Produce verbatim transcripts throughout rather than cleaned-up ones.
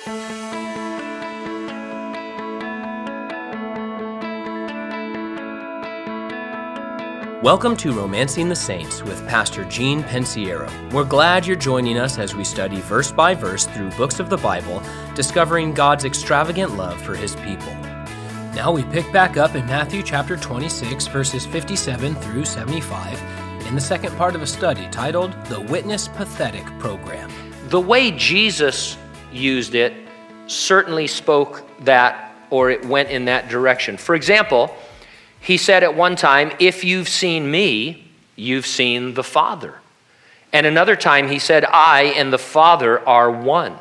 Welcome to Romancing the Saints with Pastor Gene Pensiero. We're glad you're joining us as we study verse by verse through books of the Bible, discovering God's extravagant love for His people. Now we pick back up in Matthew chapter twenty-six, verses fifty-seven through seventy-five, in the second part of a study titled The Witness Pathetic Program. The way Jesus used it certainly spoke that, or it went in that direction. For example, He said at one time, "If you've seen me, you've seen the Father." And another time he said, "I and the Father are one."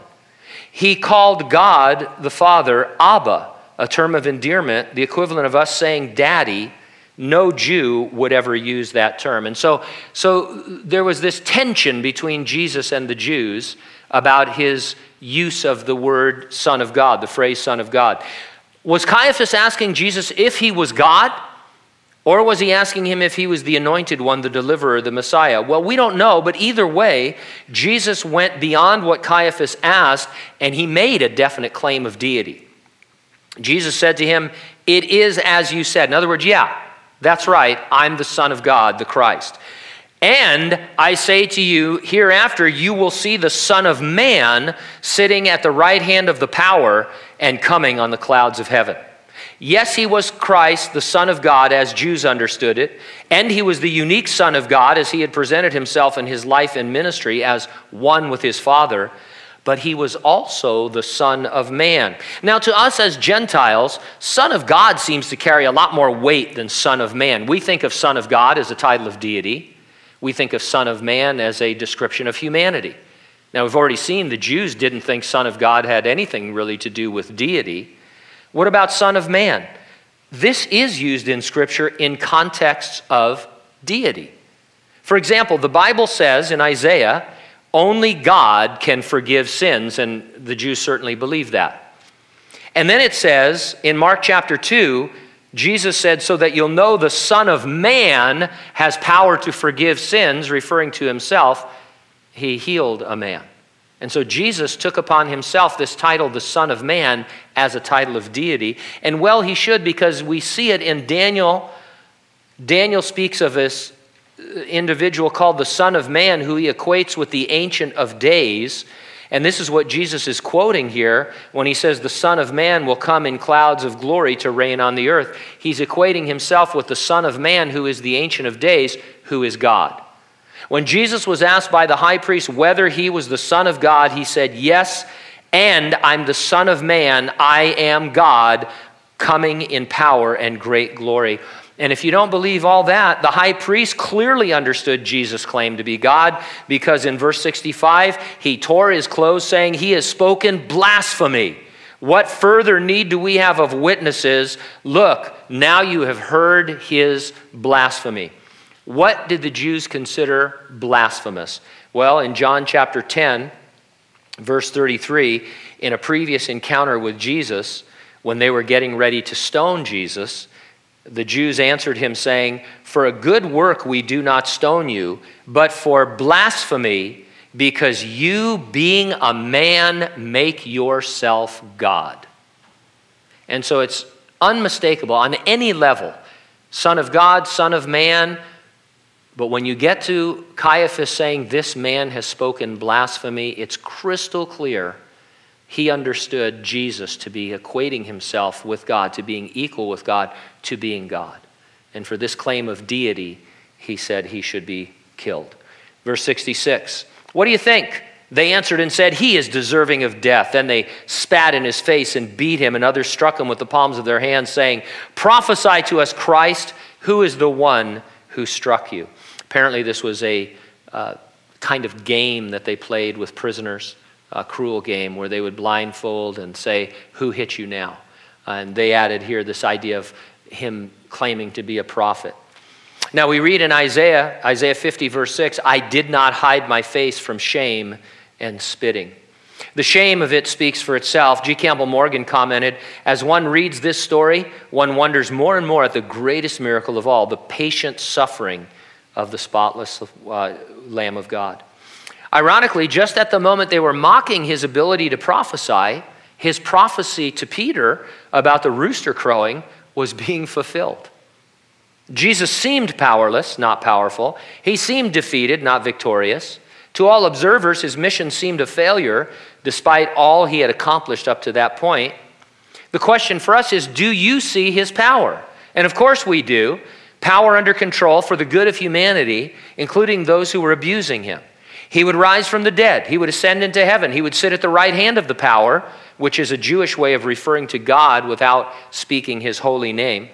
He called God the Father Abba, a term of endearment, the equivalent of us saying daddy. No Jew would ever use that term. And so, so there was this tension between Jesus and the Jews about his use of the word Son of God, the phrase Son of God. Was Caiaphas asking Jesus if he was God? Or was he asking him if he was the anointed one, the deliverer, the Messiah? Well, we don't know, but either way, Jesus went beyond what Caiaphas asked, and he made a definite claim of deity. Jesus said to him, "It is as you said." In other words, yeah, that's right, I'm the Son of God, the Christ. "And I say to you, hereafter you will see the Son of Man sitting at the right hand of the power and coming on the clouds of heaven." Yes, he was Christ, the Son of God, as Jews understood it, and he was the unique Son of God as he had presented himself in his life and ministry as one with his Father, but he was also the Son of Man. Now, to us as Gentiles, Son of God seems to carry a lot more weight than Son of Man. We think of Son of God as a title of deity. We think of Son of Man as a description of humanity. Now, we've already seen the Jews didn't think Son of God had anything really to do with deity. What about Son of Man? This is used in Scripture in contexts of deity. For example, the Bible says in Isaiah, only God can forgive sins, and the Jews certainly believe that. And then it says in Mark chapter two, Jesus said, "So that you'll know the Son of Man has power to forgive sins," referring to himself, he healed a man. And so Jesus took upon himself this title, the Son of Man, as a title of deity. And well, he should, because we see it in Daniel. Daniel speaks of this individual called the Son of Man, who he equates with the Ancient of Days. And this is what Jesus is quoting here when he says the Son of Man will come in clouds of glory to reign on the earth. He's equating himself with the Son of Man, who is the Ancient of Days, who is God. When Jesus was asked by the high priest whether he was the Son of God, he said, "Yes, and I'm the Son of Man. I am God, coming in power and great glory." And if you don't believe all that, the high priest clearly understood Jesus' claim to be God, because in verse sixty-five, he tore his clothes, saying, "He has spoken blasphemy. What further need do we have of witnesses? Look, now you have heard his blasphemy." What did the Jews consider blasphemous? Well, in John chapter ten, verse thirty-three, in a previous encounter with Jesus, when they were getting ready to stone Jesus, the Jews answered him saying, "For a good work we do not stone you, but for blasphemy, because you, being a man, make yourself God." And so it's unmistakable on any level. Son of God, Son of Man. But when you get to Caiaphas saying this man has spoken blasphemy, it's crystal clear he understood Jesus to be equating himself with God, to being equal with God, to being God. And for this claim of deity, he said he should be killed. Verse sixty-six, "What do you think?" They answered and said, "He is deserving of death." Then they spat in his face and beat him, and others struck him with the palms of their hands, saying, "Prophesy to us, Christ, who is the one who struck you?" Apparently this was a uh, kind of game that they played with prisoners, a cruel game where they would blindfold and say, "Who hit you now?" And they added here this idea of him claiming to be a prophet. Now we read in Isaiah, Isaiah fifty verse six, "I did not hide my face from shame and spitting." The shame of it speaks for itself. G. Campbell Morgan commented, "As one reads this story, one wonders more and more at the greatest miracle of all, the patient suffering of the spotless uh, Lamb of God." Ironically, just at the moment they were mocking his ability to prophesy, His prophecy to Peter about the rooster crowing was being fulfilled. Jesus seemed powerless, not powerful. He seemed defeated, not victorious. To all observers, his mission seemed a failure, despite all he had accomplished up to that point. The question for us is, do you see his power? And of course we do. Power under control for the good of humanity, including those who were abusing him. He would rise from the dead. He would ascend into heaven. He would sit at the right hand of the power, which is a Jewish way of referring to God without speaking his holy name.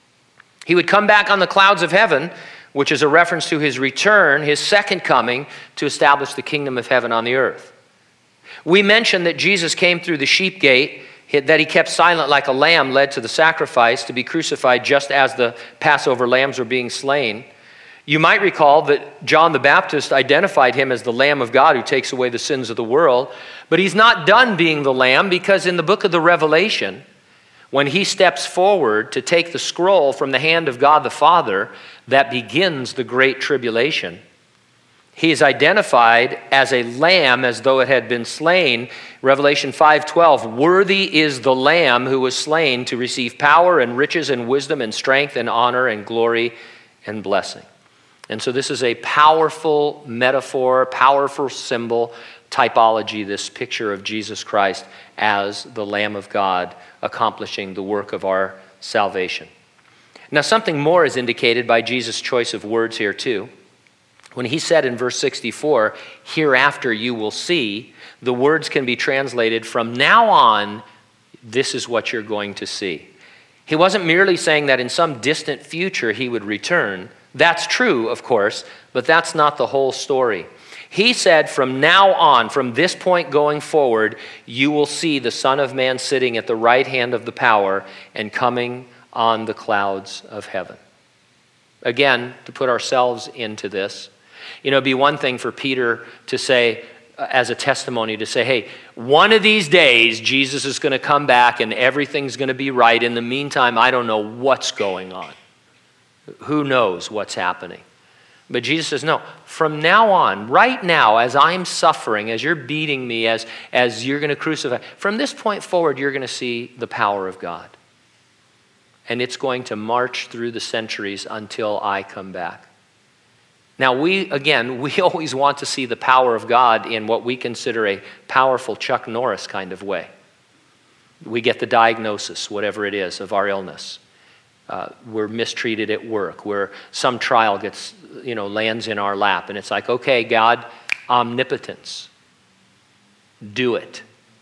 He would come back on the clouds of heaven, which is a reference to his return, his second coming, to establish the kingdom of heaven on the earth. We mentioned that Jesus came through the sheep gate, that he kept silent like a lamb led to the sacrifice to be crucified just as the Passover lambs were being slain. You might recall that John the Baptist identified him as the Lamb of God who takes away the sins of the world. But he's not done being the Lamb, because in the book of the Revelation, when he steps forward to take the scroll from the hand of God the Father that begins the Great Tribulation, he is identified as a lamb as though it had been slain. Revelation five twelve, worthy is the Lamb who was slain to receive power and riches and wisdom and strength and honor and glory and blessing. And so this is a powerful metaphor, powerful symbol, typology, this picture of Jesus Christ as the Lamb of God accomplishing the work of our salvation. Now, something more is indicated by Jesus' choice of words here too. When he said in verse sixty-four, hereafter you will see, the words can be translated, from now on, this is what you're going to see. He wasn't merely saying that in some distant future he would return. That's true, of course, but that's not the whole story. He said, from now on, from this point going forward, you will see the Son of Man sitting at the right hand of the power and coming on the clouds of heaven. Again, to put ourselves into this, you know, it'd be one thing for Peter to say, uh, as a testimony, to say, hey, one of these days, Jesus is going to come back and everything's going to be right. In the meantime, I don't know what's going on. Who knows what's happening? But Jesus says, no, from now on, right now, as I'm suffering, as you're beating me, as, as you're going to crucify, from this point forward, you're going to see the power of God. And it's going to march through the centuries until I come back. Now, we, again, we always want to see the power of God in what we consider a powerful Chuck Norris kind of way. We get the diagnosis, whatever it is, of our illness. Uh, we're mistreated at work, where some trial gets, you know, lands in our lap, and it's like, okay, God, omnipotence, do it.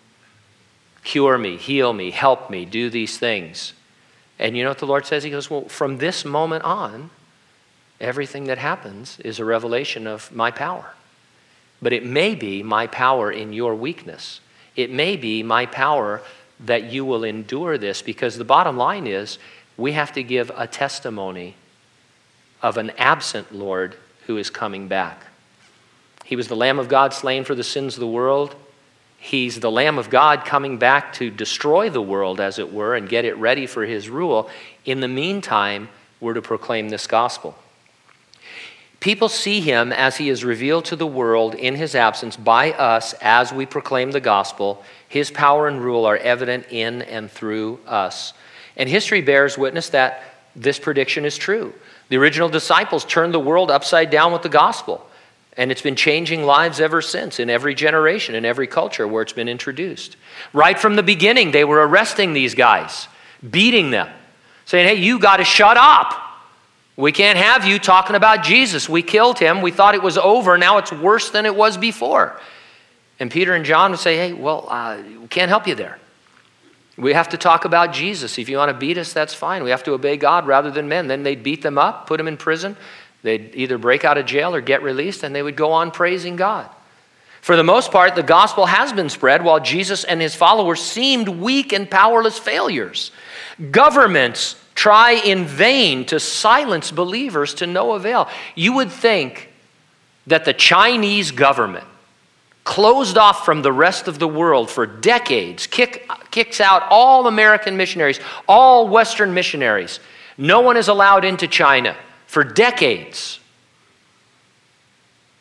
Cure me, heal me, help me, do these things. And you know what the Lord says? He goes, well, from this moment on, everything that happens is a revelation of my power. But it may be my power in your weakness. It may be my power that you will endure this, because the bottom line is, we have to give a testimony of an absent Lord who is coming back. He was the Lamb of God slain for the sins of the world. He's the Lamb of God coming back to destroy the world, as it were, and get it ready for his rule. In the meantime, we're to proclaim this gospel. People see him as he is revealed to the world in his absence by us as we proclaim the gospel. His power and rule are evident in and through us. And history bears witness that this prediction is true. The original disciples turned the world upside down with the gospel. And it's been changing lives ever since, in every generation, in every culture where it's been introduced. Right from the beginning, they were arresting these guys, beating them, saying, hey, you got to shut up. We can't have you talking about Jesus. We killed him. We thought it was over. Now it's worse than it was before. And Peter and John would say, hey, well, uh, we can't help you there. We have to talk about Jesus. If you want to beat us, that's fine. We have to obey God rather than men. Then they'd beat them up, put them in prison. They'd either break out of jail or get released, and they would go on praising God. For the most part, the gospel has been spread while Jesus and his followers seemed weak and powerless failures. Governments try in vain to silence believers to no avail. You would think that the Chinese government, closed off from the rest of the world for decades, kick, kicks out all American missionaries, all Western missionaries. No one is allowed into China for decades.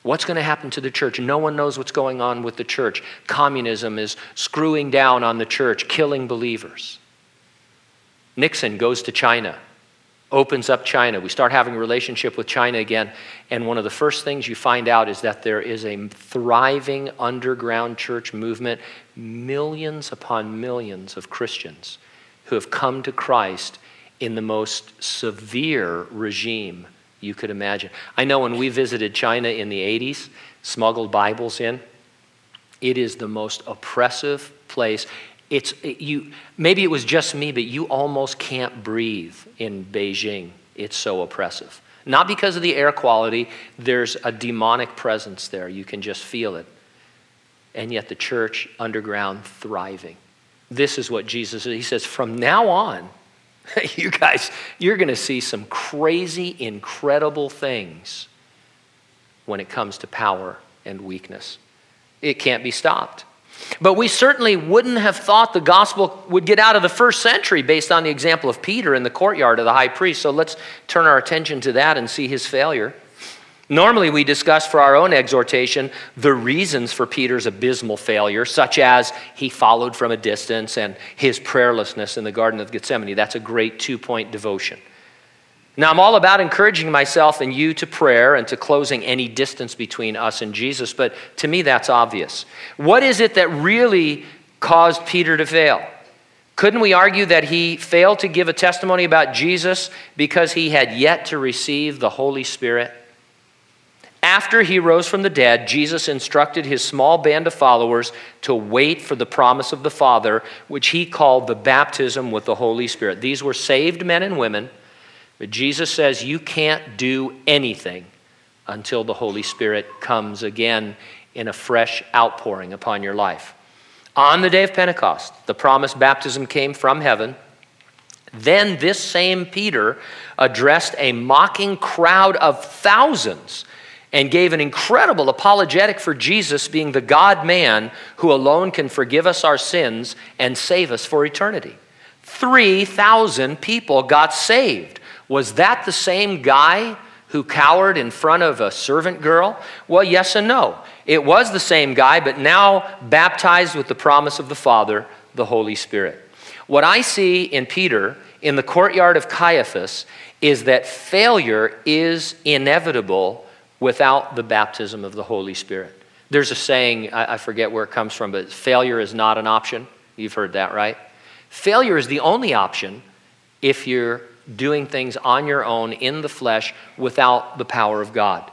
What's going to happen to the church? No one knows what's going on with the church. Communism is screwing down on the church, killing believers. Nixon goes to China, opens up China. We start having a relationship with China again. And one of the first things you find out is that there is a thriving underground church movement, millions upon millions of Christians who have come to Christ in the most severe regime you could imagine. I know when we visited China in the eighties, smuggled Bibles in, it is the most oppressive place. It's it, you. Maybe it was just me, but you almost can't breathe in Beijing. It's so oppressive. Not because of the air quality. There's a demonic presence there. You can just feel it. And yet the church underground thriving. This is what Jesus, he says, from now on, you guys, you're going to see some crazy, incredible things when it comes to power and weakness. It can't be stopped. But we certainly wouldn't have thought the gospel would get out of the first century based on the example of Peter in the courtyard of the high priest. So let's turn our attention to that and see his failure. Normally we discuss for our own exhortation the reasons for Peter's abysmal failure, such as he followed from a distance and his prayerlessness in the Garden of Gethsemane. That's a great two-point devotion. Now, I'm all about encouraging myself and you to prayer and to closing any distance between us and Jesus, but to me that's obvious. What is it that really caused Peter to fail? Couldn't we argue that he failed to give a testimony about Jesus because he had yet to receive the Holy Spirit? After he rose from the dead, Jesus instructed his small band of followers to wait for the promise of the Father, which he called the baptism with the Holy Spirit. These were saved men and women, but Jesus says you can't do anything until the Holy Spirit comes again in a fresh outpouring upon your life. On the day of Pentecost, the promised baptism came from heaven. Then this same Peter addressed a mocking crowd of thousands and gave an incredible apologetic for Jesus being the God-man who alone can forgive us our sins and save us for eternity. three thousand people got saved. Was that the same guy who cowered in front of a servant girl? Well, yes and no. It was the same guy, but now baptized with the promise of the Father, the Holy Spirit. What I see in Peter in the courtyard of Caiaphas is that failure is inevitable without the baptism of the Holy Spirit. There's a saying, I forget where it comes from, but failure is not an option. You've heard that, right? Failure is the only option if you're doing things on your own in the flesh without the power of God.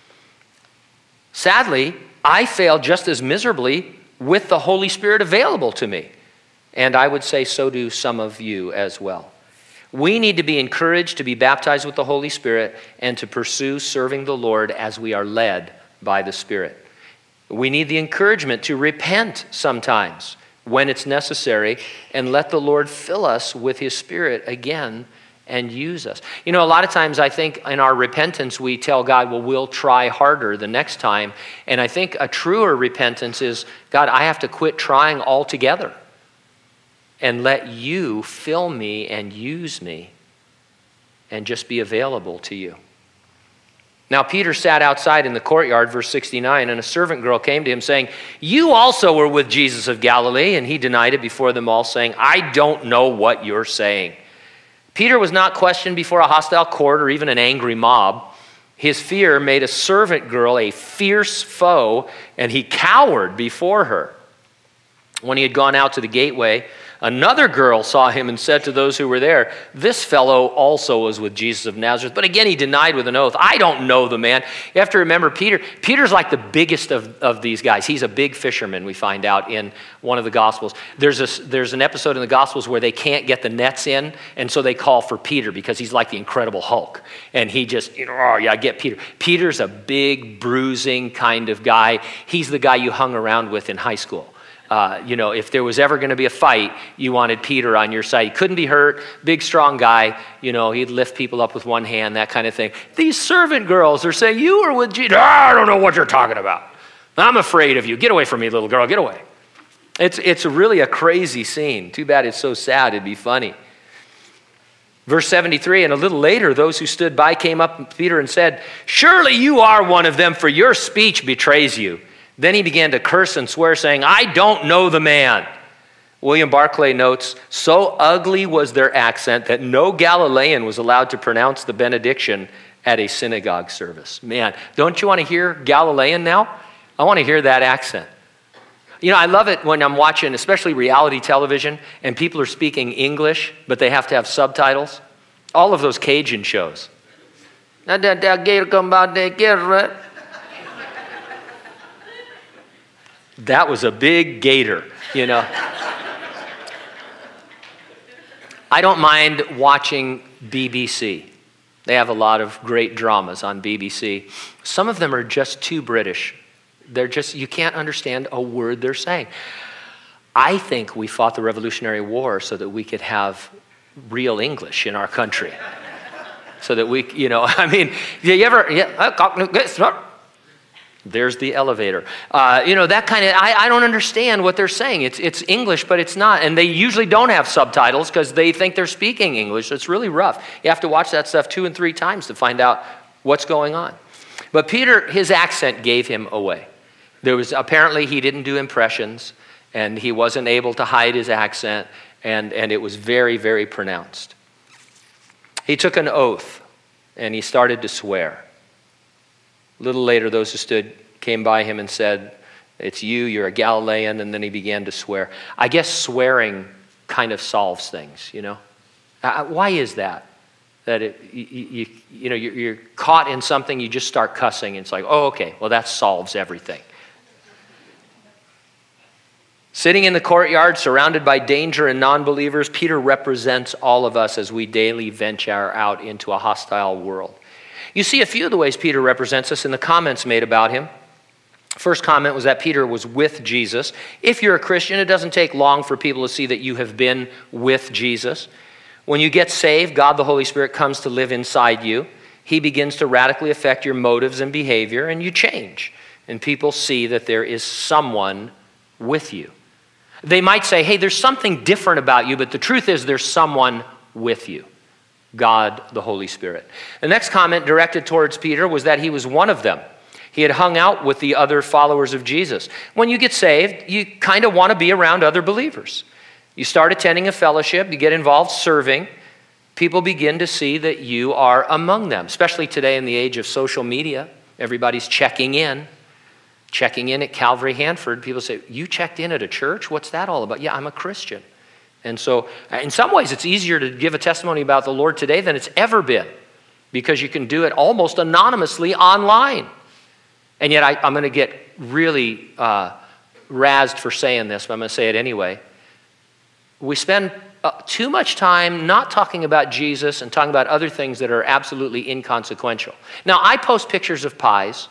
Sadly, I failed just as miserably with the Holy Spirit available to me. And I would say so do some of you as well. We need to be encouraged to be baptized with the Holy Spirit and to pursue serving the Lord as we are led by the Spirit. We need the encouragement to repent sometimes when it's necessary and let the Lord fill us with his Spirit again and use us. You know, a lot of times I think in our repentance we tell God, well, we'll try harder the next time. And I think a truer repentance is, God, I have to quit trying altogether and let you fill me and use me and just be available to you. Now, Peter sat outside in the courtyard, verse sixty-nine, and a servant girl came to him saying, you also were with Jesus of Galilee. And he denied it before them all, saying, I don't know what you're saying. Peter was not questioned before a hostile court or even an angry mob. His fear made a servant girl a fierce foe, and he cowered before her. When he had gone out to the gateway, another girl saw him and said to those who were there, this fellow also was with Jesus of Nazareth. But again, he denied with an oath, I don't know the man. You have to remember, Peter, Peter's like the biggest of, of these guys. He's a big fisherman, we find out in one of the Gospels. There's, a, there's an episode in the Gospels where they can't get the nets in, and so they call for Peter because he's like the Incredible Hulk. And he just, you know, oh yeah, get Peter. Peter's a big, bruising kind of guy. He's the guy you hung around with in high school. Uh, you know, if there was ever going to be a fight, you wanted Peter on your side. He couldn't be hurt, big, strong guy. You know, he'd lift people up with one hand, that kind of thing. These servant girls are saying, you are with Jesus. I don't know what you're talking about. I'm afraid of you. Get away from me, little girl. Get away. It's, it's really a crazy scene. Too bad it's so sad. It'd be funny. Verse seventy-three, and a little later, those who stood by came up to Peter and said, "Surely you are one of them, for your speech betrays you." Then he began to curse and swear, saying, "I don't know the man." William Barclay notes, so ugly was their accent that no Galilean was allowed to pronounce the benediction at a synagogue service. Man, don't you want to hear Galilean now? I want to hear that accent. You know, I love it when I'm watching, especially reality television, and people are speaking English, but they have to have subtitles. All of those Cajun shows. That was a big gator, you know. I don't mind watching B B C. They have a lot of great dramas on B B C. Some of them are just too British. They're just, you can't understand a word they're saying. I think we fought the Revolutionary War so that we could have real English in our country. So that we, you know, I mean, you ever, yeah, there's the elevator. Uh, you know, that kind of, I, I don't understand what they're saying. It's it's English, but it's not. And they usually don't have subtitles because they think they're speaking English. It's really rough. You have to watch that stuff two and three times to find out what's going on. But Peter, his accent gave him away. There was, apparently he didn't do impressions, and he wasn't able to hide his accent, and, and it was very, very pronounced. He took an oath, and he started to swear. A little later, those who stood came by him and said, "It's you, you're a Galilean," and then he began to swear. I guess swearing kind of solves things, you know? Uh, why is that? That it, you, you, you know, you're, you're caught in something, you just start cussing, and it's like, oh, okay, well, that solves everything. Sitting in the courtyard, surrounded by danger and non-believers, Peter represents all of us as we daily venture out into a hostile world. You see a few of the ways Peter represents us in the comments made about him. First comment was that Peter was with Jesus. If you're a Christian, it doesn't take long for people to see that you have been with Jesus. When you get saved, God the Holy Spirit comes to live inside you. He begins to radically affect your motives and behavior, and you change. And people see that there is someone with you. They might say, hey, there's something different about you, but the truth is there's someone with you. God, the Holy Spirit. The next comment directed towards Peter was that he was one of them. He had hung out with the other followers of Jesus. When you get saved, you kind of want to be around other believers. You start attending a fellowship, you get involved serving. People begin to see that you are among them, especially today in the age of social media. Everybody's checking in. Checking in at Calvary Hanford. People say, you checked in at a church? What's that all about? Yeah, I'm a Christian. And so in some ways, it's easier to give a testimony about the Lord today than it's ever been because you can do it almost anonymously online. And yet I, I'm going to get really uh, razzed for saying this, but I'm going to say it anyway. We spend uh, too much time not talking about Jesus and talking about other things that are absolutely inconsequential. Now, I post pictures of pies.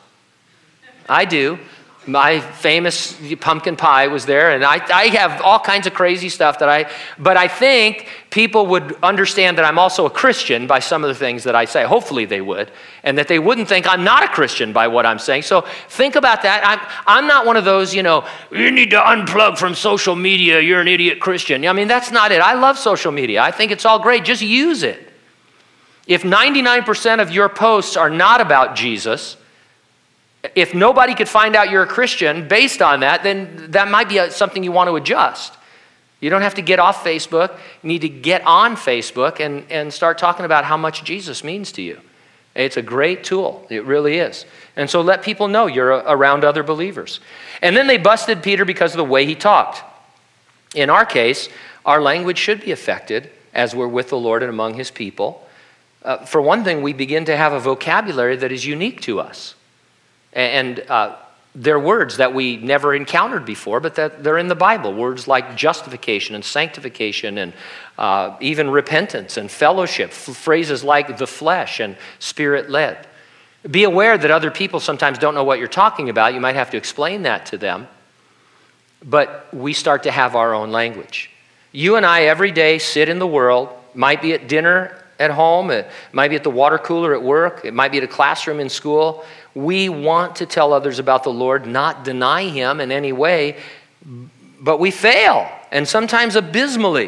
I do. My famous pumpkin pie was there, and I, I have all kinds of crazy stuff that I, but I think people would understand that I'm also a Christian by some of the things that I say. Hopefully they would, and that they wouldn't think I'm not a Christian by what I'm saying. So think about that. I'm, I'm not one of those, you know, you need to unplug from social media, you're an idiot Christian. I mean, that's not it. I love social media. I think it's all great. Just use it. If ninety-nine percent of your posts are not about Jesus, if nobody could find out you're a Christian based on that, then that might be something you want to adjust. You don't have to get off Facebook. You need to get on Facebook and, and start talking about how much Jesus means to you. It's a great tool. It really is. And so let people know you're around other believers. And then they busted Peter because of the way he talked. In our case, our language should be affected as we're with the Lord and among his people. Uh, for one thing, we begin to have a vocabulary that is unique to us. And uh, they're words that we never encountered before, but that they're in the Bible. Words like justification and sanctification and uh, even repentance and fellowship. F- phrases like the flesh and spirit-led. Be aware that other people sometimes don't know what you're talking about. You might have to explain that to them. But we start to have our own language. You and I every day sit in the world, might be at dinner at home, it might be at the water cooler at work, it might be at a classroom in school. We want to tell others about the Lord, not deny him in any way, but we fail, and sometimes abysmally,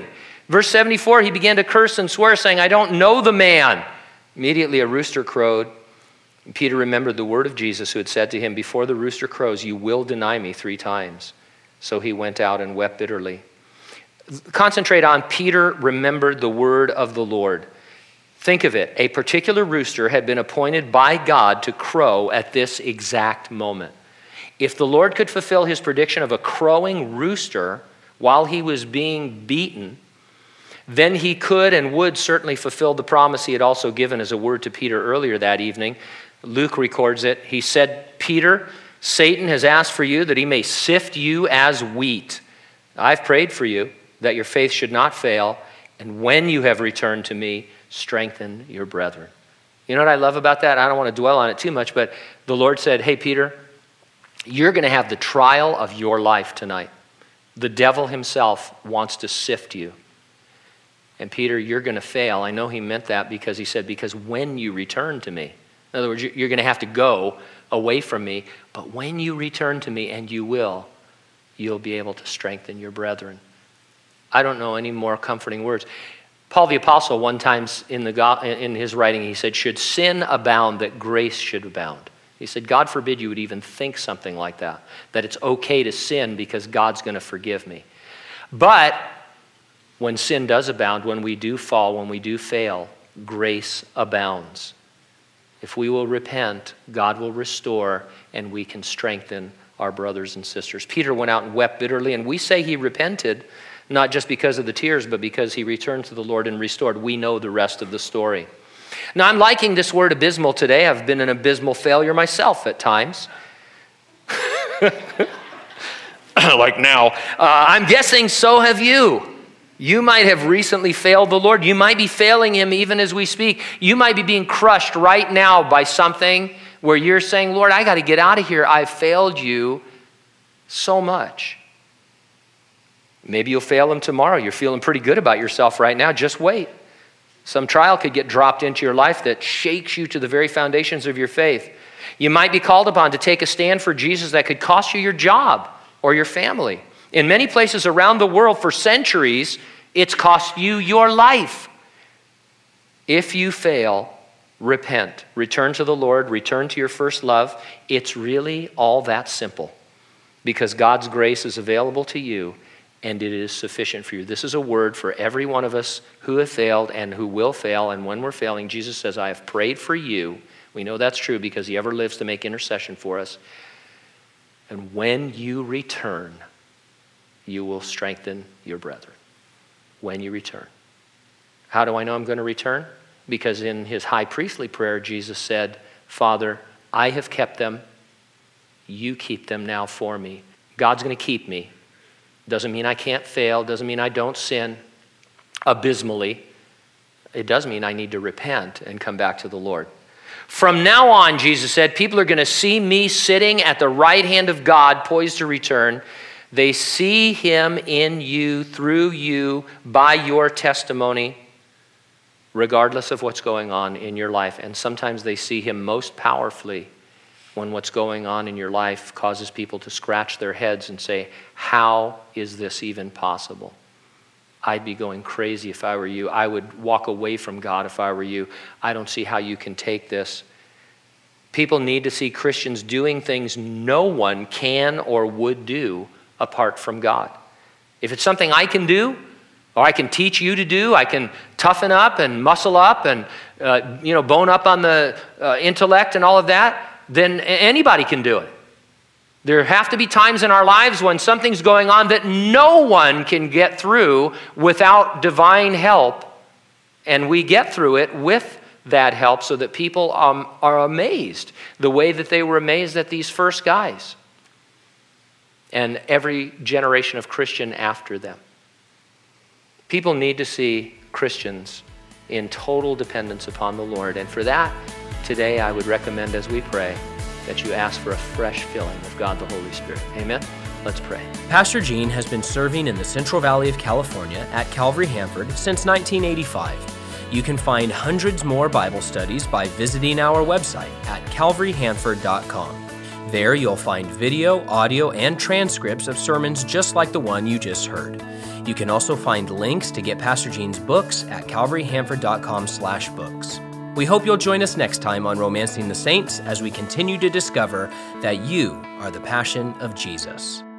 Verse seventy-four, he began to curse and swear, saying, I don't know the man. Immediately a rooster crowed. And Peter remembered the word of Jesus, who had said to him, before the rooster crows, you will deny me three times. So he went out and wept bitterly. Concentrate on Peter remembered the word of the Lord. Think of it. A particular rooster had been appointed by God to crow at this exact moment. If the Lord could fulfill his prediction of a crowing rooster while he was being beaten, then he could and would certainly fulfill the promise he had also given as a word to Peter earlier that evening. Luke records it. He said, Peter, Satan has asked for you that he may sift you as wheat. I've prayed for you that your faith should not fail, and when you have returned to me, strengthen your brethren. You know what I love about that? I don't want to dwell on it too much, but the Lord said, hey, Peter, you're going to have the trial of your life tonight. The devil himself wants to sift you. And Peter, you're going to fail. I know he meant that because he said, because when you return to me, in other words, you're going to have to go away from me, but when you return to me, and you will, you'll be able to strengthen your brethren. I don't know any more comforting words. Paul the Apostle, one time in, the, in his writing, he said, should sin abound, that grace should abound. He said, God forbid you would even think something like that, that it's okay to sin because God's going to forgive me. But when sin does abound, when we do fall, when we do fail, grace abounds. If we will repent, God will restore, and we can strengthen our brothers and sisters. Peter went out and wept bitterly, and we say he repented, not just because of the tears, but because he returned to the Lord and restored. We know the rest of the story. Now, I'm liking this word abysmal today. I've been an abysmal failure myself at times. Like now. Uh, I'm guessing so have you. You might have recently failed the Lord. You might be failing him even as we speak. You might be being crushed right now by something where you're saying, Lord, I got to get out of here. I've failed you so much. Maybe you'll fail him tomorrow. You're feeling pretty good about yourself right now. Just wait. Some trial could get dropped into your life that shakes you to the very foundations of your faith. You might be called upon to take a stand for Jesus that could cost you your job or your family. In many places around the world for centuries, it's cost you your life. If you fail, repent. Return to the Lord. Return to your first love. It's really all that simple because God's grace is available to you and it is sufficient for you. This is a word for every one of us who have failed and who will fail. And when we're failing, Jesus says, I have prayed for you. We know that's true because he ever lives to make intercession for us. And when you return, you will strengthen your brethren. When you return. How do I know I'm going to return? Because in his high priestly prayer, Jesus said, Father, I have kept them. You keep them now for me. God's going to keep me. Doesn't mean I can't fail. Doesn't mean I don't sin abysmally. It does mean I need to repent and come back to the Lord. From now on, Jesus said, people are going to see me sitting at the right hand of God, poised to return. They see him in you, through you, by your testimony, regardless of what's going on in your life. And sometimes they see him most powerfully when what's going on in your life causes people to scratch their heads and say, how is this even possible? I'd be going crazy if I were you. I would walk away from God if I were you. I don't see how you can take this. People need to see Christians doing things no one can or would do apart from God. If it's something I can do, or I can teach you to do, I can toughen up and muscle up and uh, you know, bone up on the uh, intellect and all of that, then anybody can do it. There have to be times in our lives when something's going on that no one can get through without divine help, and we get through it with that help so that people um, are amazed the way that they were amazed at these first guys and every generation of Christian after them. People need to see Christians in total dependence upon the Lord, and for that, today I would recommend as we pray that you ask for a fresh filling of God the Holy Spirit. Amen? Let's pray. Pastor Gene has been serving in the Central Valley of California at Calvary Hanford since nineteen eighty-five. You can find hundreds more Bible studies by visiting our website at calvary hanford dot com. There you'll find video, audio, and transcripts of sermons just like the one you just heard. You can also find links to get Pastor Gene's books at calvary hanford dot com slash books. We hope you'll join us next time on Romancing the Saints as we continue to discover that you are the passion of Jesus.